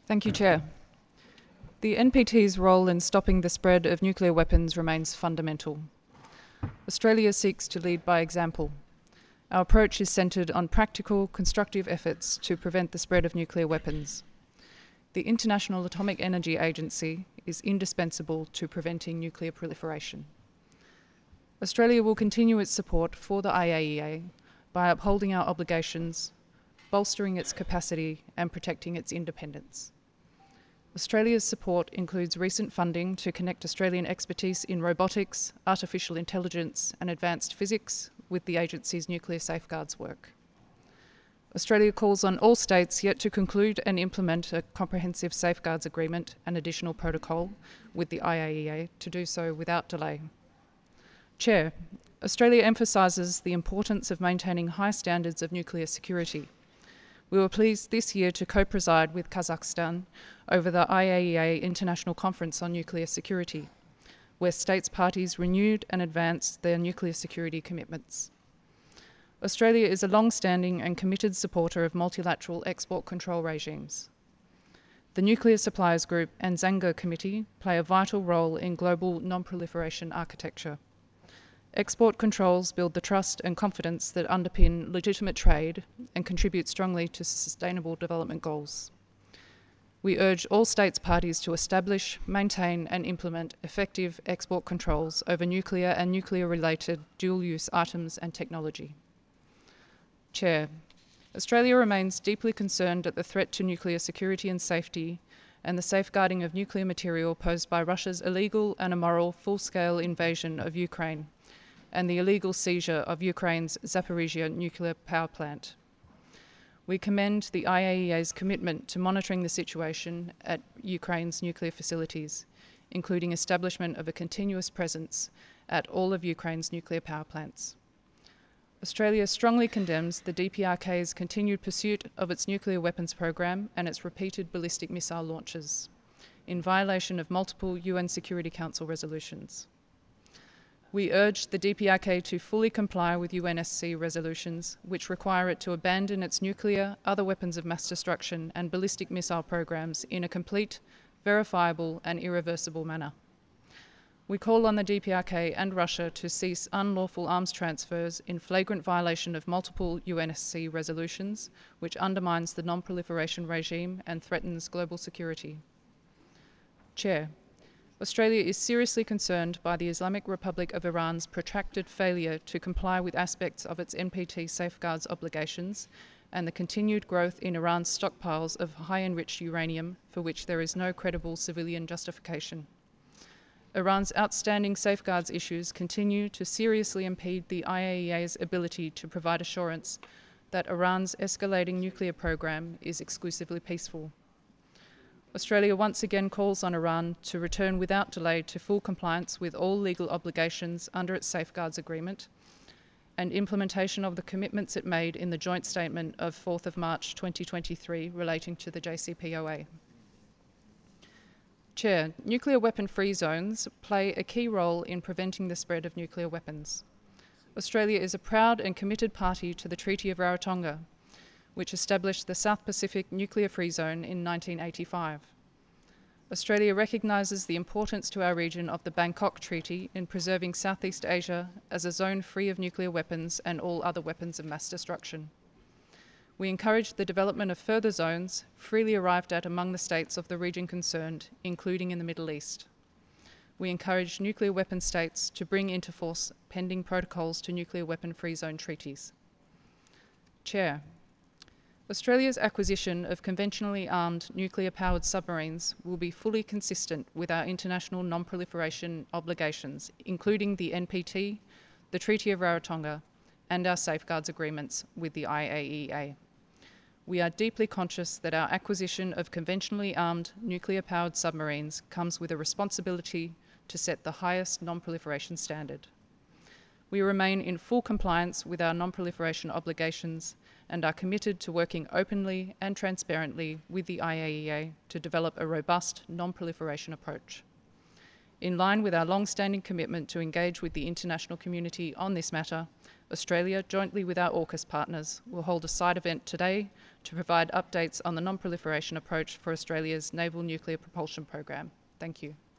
Thank you, Chair. The NPT's role in stopping the spread of nuclear weapons remains fundamental. Australia seeks to lead by example. Our approach is centred on practical, constructive efforts to prevent the spread of nuclear weapons. The International Atomic Energy Agency is indispensable to preventing nuclear proliferation. Australia will continue its support for the IAEA by upholding our obligations, bolstering its capacity and protecting its independence. Australia's support includes recent funding to connect Australian expertise in robotics, artificial intelligence and advanced physics with the agency's nuclear safeguards work. Australia calls on all states yet to conclude and implement a comprehensive safeguards agreement and additional protocol with the IAEA to do so without delay. Chair, Australia emphasises the importance of maintaining high standards of nuclear security. We were pleased this year to co-preside with Kazakhstan over the IAEA International Conference on Nuclear Security, where states parties renewed and advanced their nuclear security commitments. Australia is a long-standing and committed supporter of multilateral export control regimes. The Nuclear Suppliers Group and Zangger Committee play a vital role in global non-proliferation architecture. Export controls build the trust and confidence that underpin legitimate trade and contribute strongly to sustainable development goals. We urge all states parties to establish, maintain and implement effective export controls over nuclear and nuclear-related dual-use items and technology. Chair, Australia remains deeply concerned at the threat to nuclear security and safety and the safeguarding of nuclear material posed by Russia's illegal and immoral full-scale invasion of Ukraine and the illegal seizure of Ukraine's Zaporizhzhia nuclear power plant. We commend the IAEA's commitment to monitoring the situation at Ukraine's nuclear facilities, including establishment of a continuous presence at all of Ukraine's nuclear power plants. Australia strongly condemns the DPRK's continued pursuit of its nuclear weapons program and its repeated ballistic missile launches, in violation of multiple UN Security Council resolutions. We urge the DPRK to fully comply with UNSC resolutions which require it to abandon its nuclear, other weapons of mass destruction and ballistic missile programs in a complete, verifiable and irreversible manner. We call on the DPRK and Russia to cease unlawful arms transfers in flagrant violation of multiple UNSC resolutions, which undermines the non-proliferation regime and threatens global security. Chair, Australia is seriously concerned by the Islamic Republic of Iran's protracted failure to comply with aspects of its NPT safeguards obligations and the continued growth in Iran's stockpiles of high-enriched uranium for which there is no credible civilian justification. Iran's outstanding safeguards issues continue to seriously impede the IAEA's ability to provide assurance that Iran's escalating nuclear program is exclusively peaceful. Australia once again calls on Iran to return without delay to full compliance with all legal obligations under its safeguards agreement and implementation of the commitments it made in the joint statement of 4th of March 2023 relating to the JCPOA. Chair, nuclear weapon-free zones play a key role in preventing the spread of nuclear weapons. Australia is a proud and committed party to the Treaty of Rarotonga, which established the South Pacific Nuclear Free Zone in 1985. Australia recognises the importance to our region of the Bangkok Treaty in preserving Southeast Asia as a zone free of nuclear weapons and all other weapons of mass destruction. We encourage the development of further zones freely arrived at among the states of the region concerned, including in the Middle East. We encourage nuclear weapon states to bring into force pending protocols to nuclear weapon-free zone treaties. Chair, Australia's acquisition of conventionally armed nuclear-powered submarines will be fully consistent with our international non-proliferation obligations, including the NPT, the Treaty of Rarotonga, and our safeguards agreements with the IAEA. We are deeply conscious that our acquisition of conventionally armed nuclear-powered submarines comes with a responsibility to set the highest non-proliferation standard. We remain in full compliance with our non-proliferation obligations and are committed to working openly and transparently with the IAEA to develop a robust non-proliferation approach. In line with our long-standing commitment to engage with the international community on this matter, Australia, jointly with our AUKUS partners, will hold a side event today to provide updates on the non-proliferation approach for Australia's naval nuclear propulsion program. Thank you.